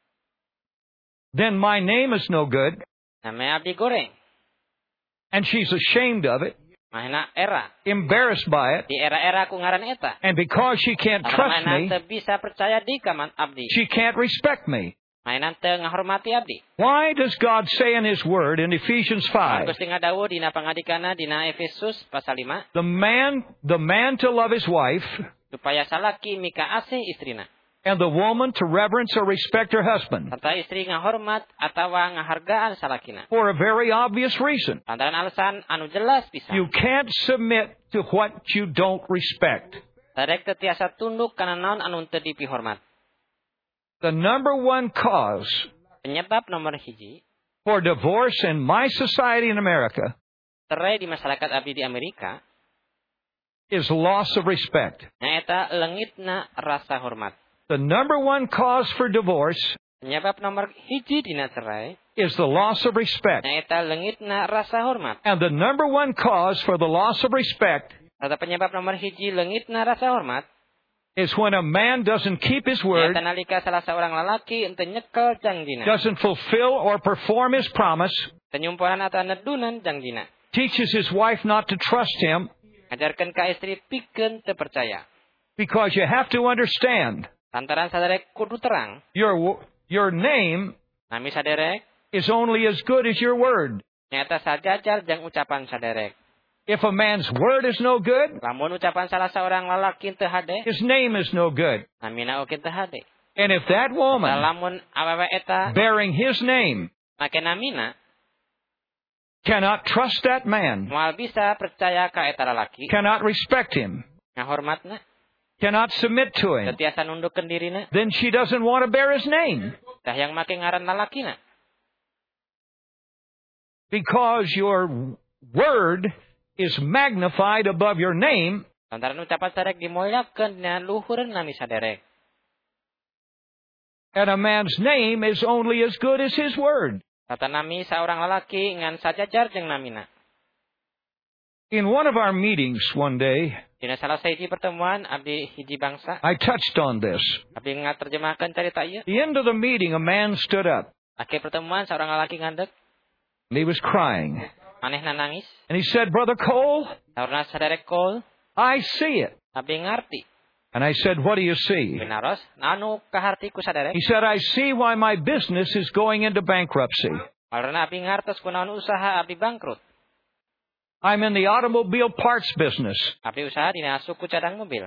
then my name is no good, nami abdi goreng. and she's ashamed of it, Mahina era. embarrassed by it. Di era-era ku ngaran eta. And because she can't trust me, teu bisa percaya di ka abdi. she can't respect me. Mainan teu ngahormati abdi. Why does God say in His Word in Ephesians five, Gusti ngadawu dina pangadikana dina Efesus pasal lima, the man, the man to love his wife, supaya salaki mika asih istrina, and the woman to reverence or respect her husband, serta istri ngahormat atawa ngahargaan salakina. for a very obvious reason. Lantaran alasan anu jelas pisan. You can't submit to what you don't respect. Sadek teu tiasa tunduk kana naon anu teu dipihormat. The number one cause Penyebab nomor hiji for divorce in my society in America cerai di masyarakat abdi di Amerika is loss of respect. nyaeta leungitna rasa hormat. The number one cause for divorce Penyebab nomor hiji dina cerai is the loss of respect. nyaeta leungitna rasa hormat. And the number one cause for the loss of respect Serta penyebab nomor hiji leungitna rasa hormat is when a man doesn't keep his word, nyaeta nalika salah seorang lalaki henteu nyekel janjina, doesn't fulfill or perform his promise, penyumporan atau nedunan janjina, teaches his wife not to trust him, ngajarkeun ka istri pikeun teu percaya. because you have to understand Lantaran saderek kudu terang, your your name nami saderek is only as good as your word. nyaeta sajajar jeung ucapan saderek. If a man's word is no good, Lamun ucapan salah seorang lalaki teu hade, his name is no good. namina oge teu hade. And if that woman Lamun awewe eta bearing his name make namina cannot trust that man, moal bisa percaya ka eta lalaki, cannot respect him, ngahormatna, cannot submit to him, teu tiasa nundukkeun dirina, then she doesn't want to bear his name. tah yang make ngaran lalakina. Because your word is magnified above your name, Lantaran ucapan saderek dimuliakeun dina luhureun nami saderek. and a man's name is only as good as his word. Tata nami seorang lalaki ngan sajajar jeung namina. In one of our meetings one day, Dina salah sahiji pertemuan abdi hiji bangsa, I touched on this. abdi ngaterjemahkeun carita ieu. At the end of the meeting, a man stood up, Akhir pertemuan seorang lalaki ngandek, and he was crying. manehna nangis. And he said, "Brother Cole, Saurna saderek kol, I see it." abdi ngarti. And I said, "What do you see?" Binaros, anu kaharti ku saderek. He said, "I see why my business is going into bankruptcy. Karena abdi ngartos kunaon usaha abdi bangkrut. I'm in the automobile parts business. Abdi usaha dina suku cadang mobil.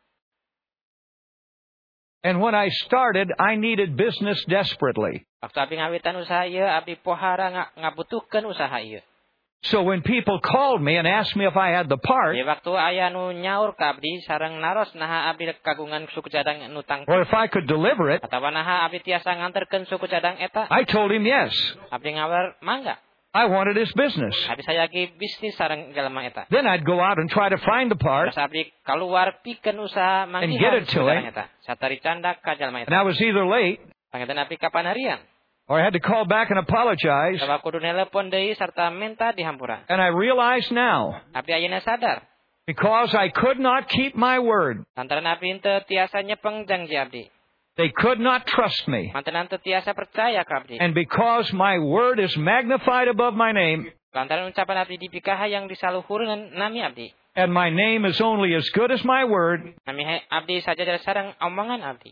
And when I started, I needed business desperately. Waktu abdi ngawitan usaha ieu, abdi pohara nga, ngabutuhkeun usaha ieu. So when people called me and asked me if I had the part, Di waktu aya nu nyaur ka abdi sareng naros naha abdi kagungan suku cadang nu tangtu. or if I could deliver it, Atawa naha abdi tiasa nganterkeun suku cadang eta. I told him yes. Abdi ngawar mangga. I wanted his business. Abdi sayaki bisnis sareng jalema eta. Then I'd go out and try to find the part, Terus abdi kaluar pikeun usaha get manggihan it to suku cadang him. eta. Satari candak ka jalema and eta. I was either late Pangetan abdi kapanarian. or I had to call back and apologize. Sawa kudu nelepon deui sarta minta dihampura. And I realize now, Abdi ayeuna sadar. because I could not keep my word, Lantaran abdi teu tiasa nyepeng janji abdi. they could not trust me. Lantaran teu tiasa percaya ka abdi. And because my word is magnified above my name, Lantaran ucapan abdi dipikaha yang disaluhurkeun nami abdi. and my name is only as good as my word, Nami abdi sajajar sareng omongan abdi.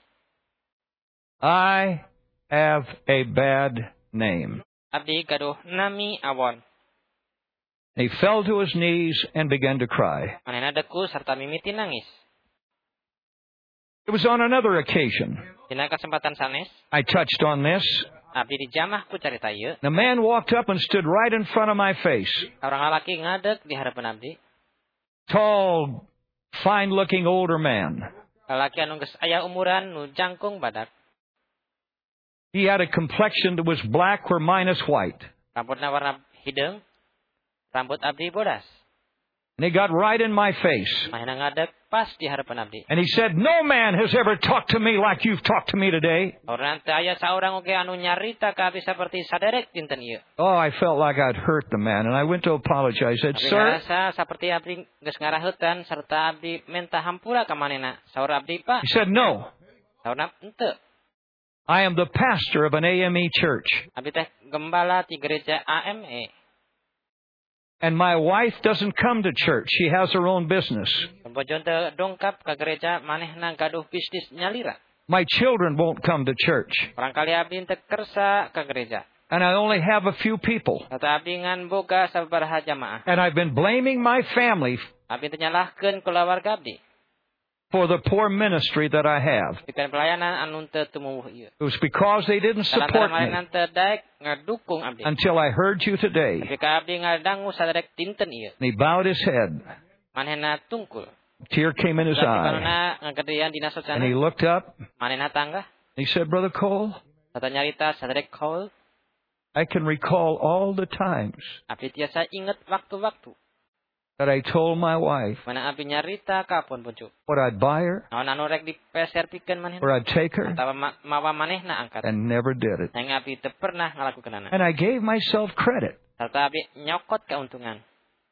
I have a bad name. Abdi gaduh nami awon. He fell to his knees and began to cry. Manehna deku sarta mimiti nangis. It was on another occasion. Dina kesempatan sanes, I touched on this. abdi dijamah ku carita ieu. The man walked up and stood right in front of my face. Orang lalaki ngadeg di harapan abdi. Tall, fine-looking older man. Lalaki anu geus aya umuran nu jangkung badak. He had a complexion that was black where mine is white. Rambutna warna hideung. Rambut abdi bodas. And he got right in my face. Manehna ngadeg pas di harapan abdi. And he said, "No man has ever talked to me like you've talked to me today." Orang teu aya saurang oge anu nyarita ka abdi saperti saderek dinten ieu. Oh, I felt like I'd hurt the man. And I went to apologize. I said, Abdi "Sir, ngarasa saperti abdi geus ngaraheutan sarta abdi minta hampura ka manehna. Saur abdi, "Pak." he said, "No, Saurna, "Henteu. I am the pastor of an A M E church. Abdi teh gembala ti gereja A M E." And my wife doesn't come to church. She has her own business. Bojon teu dongkap ka gereja manehna gaduh bisnis nyalira. My children won't come to church. Barangkali abdi teu kersa ka gereja. And I only have a few people. Eta abdi ngan boga sabaraha jamaah. And I've been blaming my family Abdi teu nyalahkeun keluarga abdi for the poor ministry that I have. pikeun pelayanan anu teu tumuwuh ieu. It was because they didn't support me teu daek ngadukung abdi. until I heard you today. Tapi ka abdi ngadangu saderek dinten ieu. And he bowed his head. Manehna tungkul. A tear came in his eye. Karena ngagedean dina And he socana. looked up. Manehna tanggah. He said, Brother Cole, Tata nyarita saderek kaul. I can recall all the times Abdi tiasa inget waktu-waktu that I told my wife mana abdi nyarita kapun pucuk. what I'd buy her, Naon anu rek dipeser pikeun manehna. where I'd take her, Atawa ma- mawa manehna angkat. and never did it. Yang abdi teu pernah ngalakukeunana. And I gave myself credit Serta abdi nyokot keuntungan.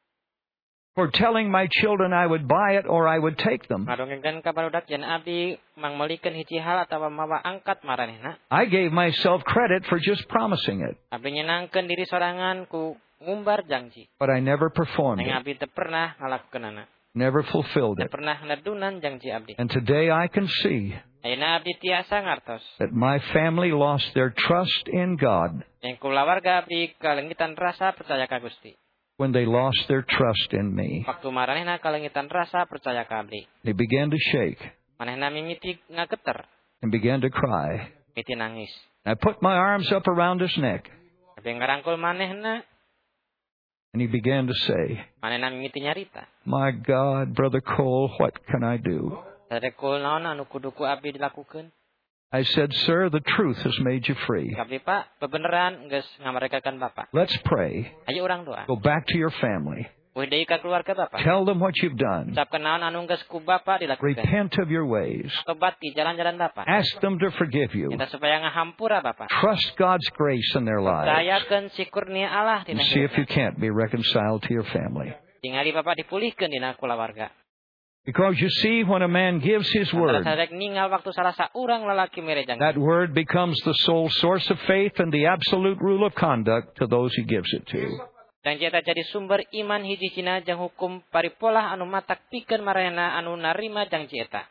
for telling my children I would buy it or I would take them. Ngadongengkeun ka barudak yen abdi mangmelikeun hiji hal atawa mawa angkat maranehna. I gave myself credit for just promising it, Abdi nyenangkeun diri sorangan ku ngumbar janji. but I never performed Yang it, abdi teu pernah ngalakukeunana. never fulfilled Teu it. pernah nedunan janji abdi. And today I can see Ayeuna abdi tiasa ngartos. that my family lost their trust in God Yang kulawarga abdi kalengitan rasa percaya ka Gusti. when they lost their trust in me. Waktu maranehna kalengitan rasa percaya ka abdi. They began to shake Manehna mimiti ngageter, and began to cry. mimiti nangis. I put my arms up around his neck, Abdi ngarangkul manehna, and he began to say, manehna mimiti nyarita. My God, Brother Cole, what can I do? Sadekul naon anu kudu ku abdi dilakukeun? I said, Sir, the truth has made you free. Abdi Pak, bebeneran geus ngamarekakeun Bapak. Let's pray. Ayo urang doa. Go back to your family. Uih deui ka keluarga Bapak. Tell them what you've done. Ucapkeun naon anu geus ku Bapak dilakukeun. Repent of your ways. Tobat di jalan-jalan Bapak. Ask them to forgive you. Minta supaya ngahampura Bapak. Trust God's grace in their lives. Percayakeun si kurnia Allah And dina see if you hidup. can't be reconciled to your family. Tingali Bapak dipulihkeun dina kulawarga. Because you see, when a man gives his word, Antara sadek ningal waktu salah saurang lalaki mere janji. that word becomes the sole source of faith and the absolute rule of conduct to those he gives it to. Janji eta jadi sumber iman hiji cina jeung hukum paripolah anu matak pikeun maranehna anu narima janji eta.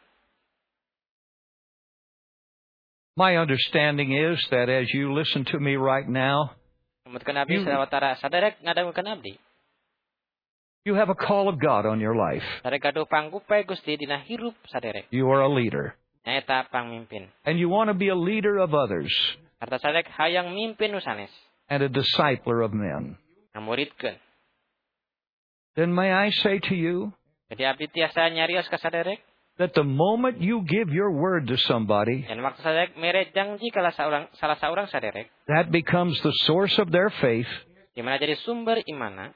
My understanding is that as you listen to me right now, Mutkeun abdi You- sawatara saderek ngadangukeun abdi. you have a call of God on your life. Sadek gaduh panggupe Gusti dina hirup saderek. You are a leader. Eta pangmimpin. And you want to be a leader of others Harta sadek hayang mimpin nu sanes. and a discipler of men. Ngamuridkeun. Then may I say to you Jadi abdi tiasa nyarios ka saderek. that the moment you give your word to somebody, Dan waktu saderek mere janji kala saurang salah saurang saderek. that becomes the source of their faith Di mana jadi sumber imana.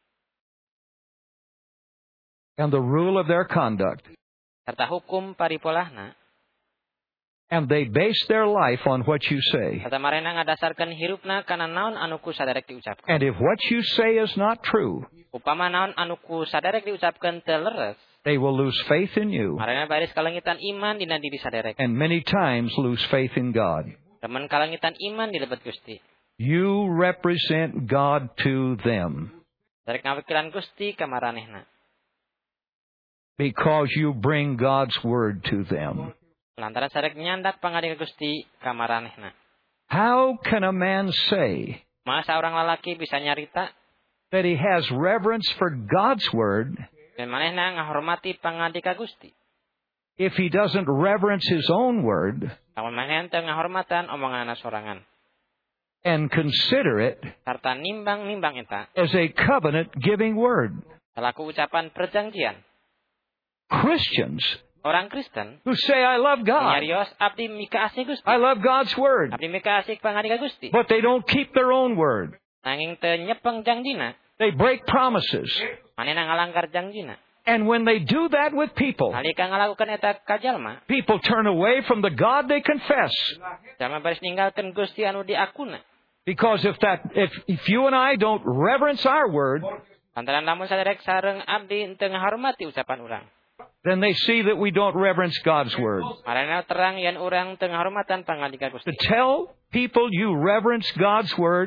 and the rule of their conduct. Serta hukum paripolahna. And they base their life on what you say. Serta marena ngadasarkeun hirupna kana naon anu ku saderek diucapkeun. And if what you say is not true, Upama naon anu ku saderek diucapkeun teu leres. they will lose faith in you Marena baris kalengitan iman dina diri saderek. and many times lose faith in God. Temen kalengitan iman di lebet Gusti. You represent God to them Saderek ngawikilan Gusti ka maranehna. because you bring God's word to them. Lantaran saderek nyandak pangadi ka Gusti ka maranehna. How can a man say Masa orang lalaki bisa nyarita that he has reverence for God's word dan manehna ngahormati pangadi ka Gusti? if he doesn't reverence his own word Lamun manehna teu ngahormatan omonganna sorangan. and consider it Sarta nimbang-nimbang eta as a covenant-giving word? selaku ucapan perjanjian. Christians Orang Kristen who say, I love God, nyarios abdi mika asih Gusti. I love God's word, Abdi mika asih pangadi ka Gusti. but they don't keep their own word. Nanging teu nyepeng janjina. They break promises. Manehna ngalanggar janjina. And when they do that with people, Nalika ngalakukeun eta ka jalma, people turn away from the God they confess. jalma baris ninggalkeun Gusti anu diakuna. Because if that, if, if you and I don't reverence our word, Lantaran lamun saderek sareng abdi teu ngahormati ucapan urang. then they see that we don't reverence God's word. Marana terang yen urang teu ngahormatan pangadi ka To Gusti. tell people you reverence God's word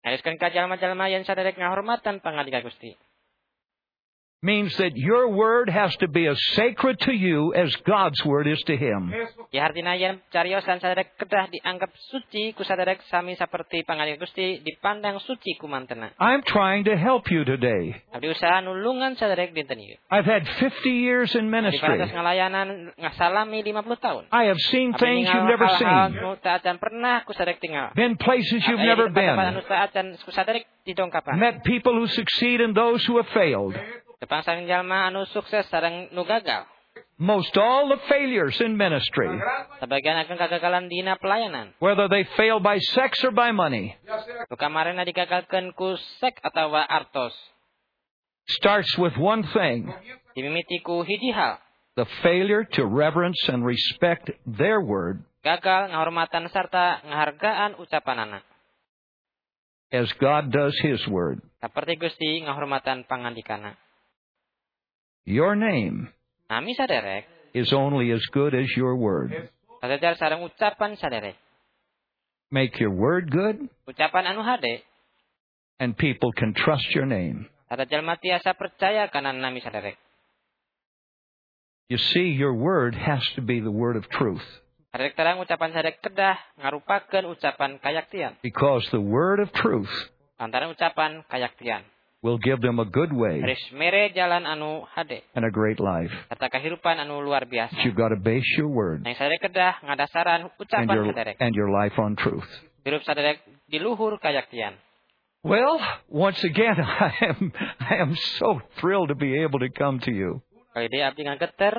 Ngaluskeun ka jalma-jalma yen saderek ngahormatan pangandika Gusti. Means that your word has to be as sacred to you as God's word is to him. Ya artina yen cariosan saderek kedah dianggap suci ku saderek sami saperti pangandika Gusti dipandang suci ku mantena. I'm trying to help you today. Abdi usaha nulungan saderek dinten ieu. I've had fifty years in Di ministry. parantos ngalayanan ngasalami lima puluh tahun. I have seen Abdi things ningal you've never hal-hal seen. nu teu acan pernah ku saderek tinggal. Been places you've Aya never di tempat-tempat been. anu teu acan ku saderek didongkapan. Met people who succeed and those who have failed. Tepang sareng jalma anu sukses sareng nu gagal. Most all the failures in ministry, Sebagian akan kegagalan dina pelayanan. whether they fail by sex or by money, Tu kamarena digagalkeun ku sek atawa artos. starts with one thing: Dimimiti ku hiji hal. the failure to reverence and respect their word Gagal ngahormatan sarta ngahargaan ucapanana. as God does His word. Saperti Gusti ngahormatan pangandikana. Your name Nami saderek, is only as good as your word. sajajar sareng ucapan saderek. Make your word good, Ucapan anu hade, and people can trust your name. sada jalma tiasa percaya kana nami saderek. You see, your word has to be the word of truth, Saderek terang ucapan saderek kedah ngarupakeun ucapan kayaktian. because the word of truth Lantaran ucapan kayaktian. will give them a good way Haris mere jalan anu hade. and a great life. Kata kehidupan anu luar biasa. But you've got to base your word Yang saderek kedah ngadasaran and ucapan your, saderek. and your life on truth. Hirup saderek di luhur kayaktian. Well, once again, I am I am so thrilled to be able to come to you Kali dia abdi ngageter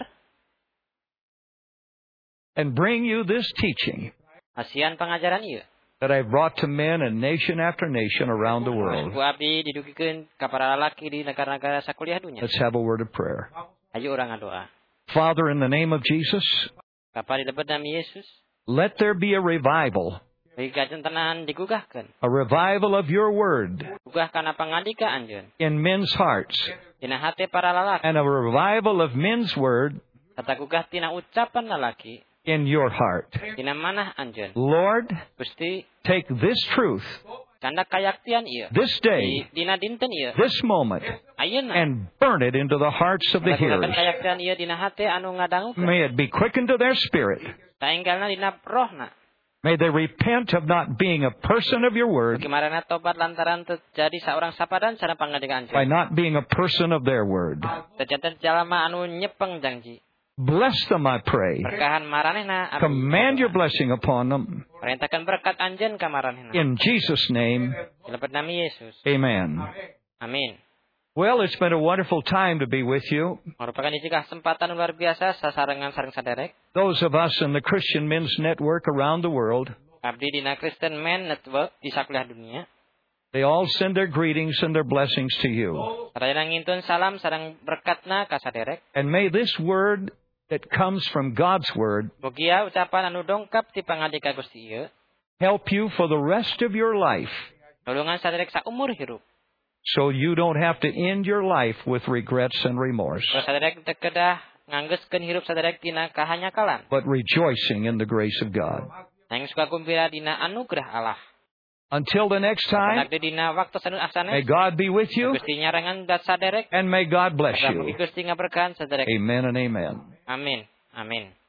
and bring you this teaching asian pengajaran ieu. that I've brought to men and nation after nation around the world. Ku abdi didugikeun ka para lalaki di negara-negara sakuliah dunya. Let's have a word of prayer. Ayo urang ngadoa. Father, in the name of Jesus, Kapa di lebet nami Yesus, let there be a revival, bagi tenanan digugahkeun. a revival of your word Gugah kana pangandika anjeun. in men's hearts, Dina hate para lalaki. and a revival of men's word Serta gugah tina ucapan lalaki. in your heart. Dina manah anjeun. Lord, Gusti take this truth, canda kayaktian ieu. this Di day, dina dinten ieu. this moment, Ayeuna. and burn it into the hearts of the Gunakan hearers. kayaktian ieu dina hate anu ngadangukeun. May it be quickened to their spirit. Tainggalna dina rohna. May they repent of not being a person of your word Bagaimana tobat lantaran terjadi seorang sapadan sareng pangandikan by anjeun. not being a person of their word. Terjadi jalma anu nyepeng janji. Bless them, I pray. Berkahan maranehna. abdi Command your ngadoa. blessing upon them. Perintahkan berkat anjeun ka maranehna. In Jesus' name, Dilebet nami Yesus. amen. Amin. Well, it's been a wonderful time to be with you. Merupakan isi kesempatan luar biasa sasarengan sareng saderek. Those of us in the Christian Men's Network around the world, Abdi dina Christian Men Network di sakuliah dunia. they all send their greetings and their blessings to you. Sadaya ngintun salam sareng berkatna ka saderek. And may this word that comes from God's word Mugia ucapan anu dongkap ti pangandika Gusti ieu help you for the rest of your life, nulungan saderek saumur hirup. so you don't have to end your life with regrets and remorse, Terus saderek teu kedah nganggeuskeun hirup saderek dina kahanyakalan. but rejoicing in the grace of God. Nanging suka kumpira dina anugerah Allah. Until the next time, Nagde dina waktu sanu may asane. God be with you, Gusti nyarangan dat saderek. and may God bless Mugi you. Gusti ngaberkahan saderek. Amen and amen. Amin. Amin.